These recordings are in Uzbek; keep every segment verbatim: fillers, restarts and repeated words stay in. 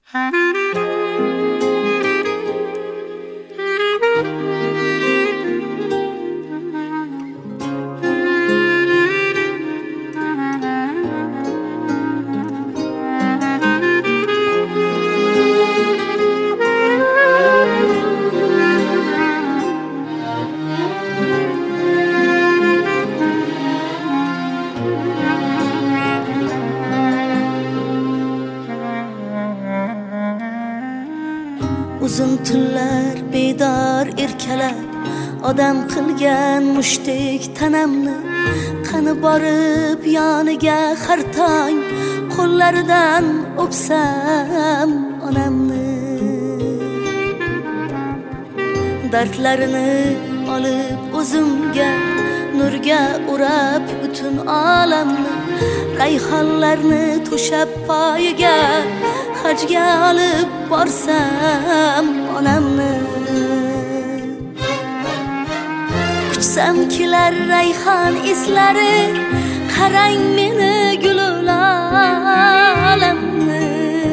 Uzun tunlar bedor erkalab odam qilgan mushtdek tanamni, qani borib yoniga har tong qo'llaridan o'psam onamni. Dardlarini olib o'zimga nurga urab butun olamni, rayhonlarni to'shab poyiga hajga olib borsam onamni. Kuchsam kelar rayhon eslari, qarang meni gulolamni.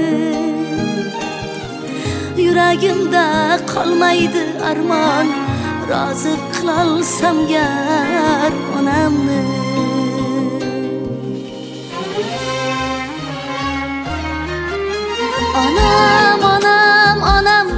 Yuragimda qolmaydi armon, rozi qilolsam gar onamni. Onam, onam, onam,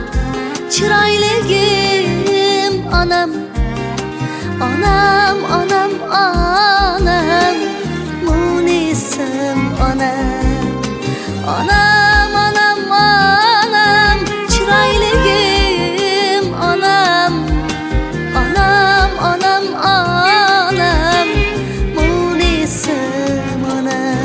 chiroyligim onam. Onam, onam, onam, munisim onam. Onam, onam, onam, chiroyligim onam. Onam, onam, onam, munisim onam.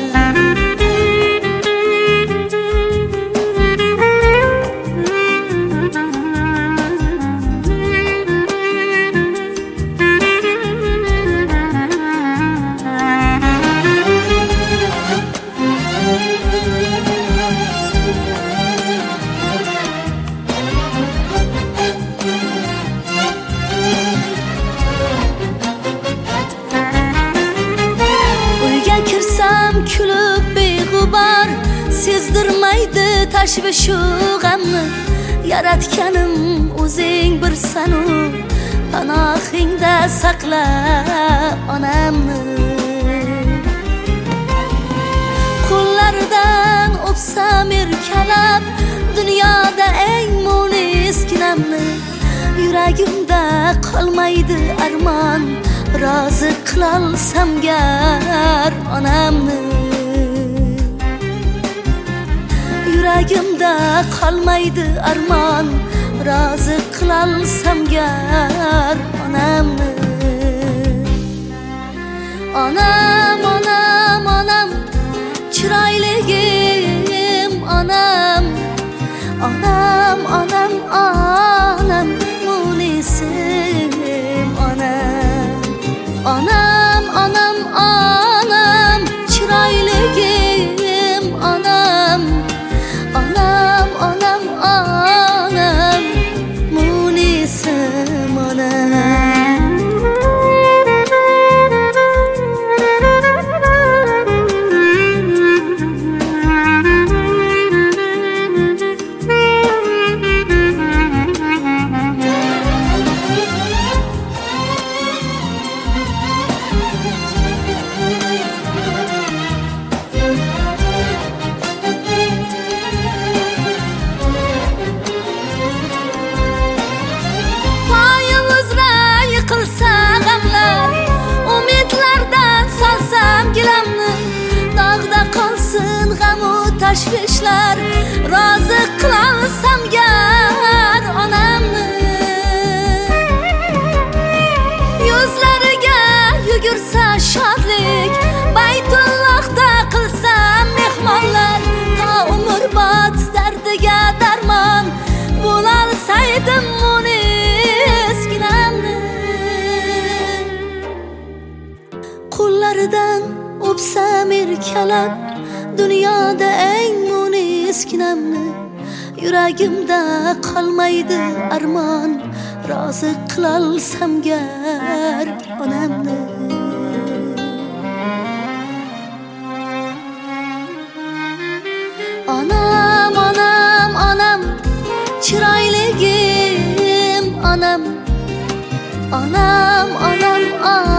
Kulib beg'ubar sezdirmaydi tashvishu g'amni. Yaratganim o'zing birsanu, panohingda saqla onamni. Qo'llaridan o'psam erkalab dunyoda eng munis kinamni. Yuragimda qolmaydi armon, rozi qilolsam gar onamni. Yuragimda qolmaydi armon, rozi qilolsam gar onamni. Onam, onam, onam, chiroyligim onam. Onam, onam, onam, munisim onam. Onam, onam, onam, chiroyligim onam. Onam, onam, onam, munisim onam. Dağda qolsin g'am-u tashvishlar, rozi qilolsam gar onamni. Yuzlariga yugursa shodlik, Baytullohda qilsam mehmonlar. To umrbod dardiga darmon bo'lolsaydim munis kinamni. Qo'llaridan o'psam erkalab dunyoda eng munis kinamni. Yuragimda qolmaydi armon, rozi qilolsam gar onamni. Onam, onam, Anam, anam,